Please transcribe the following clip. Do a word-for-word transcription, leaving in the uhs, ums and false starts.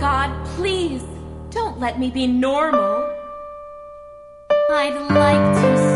God, please, don't let me be normal. I'd like to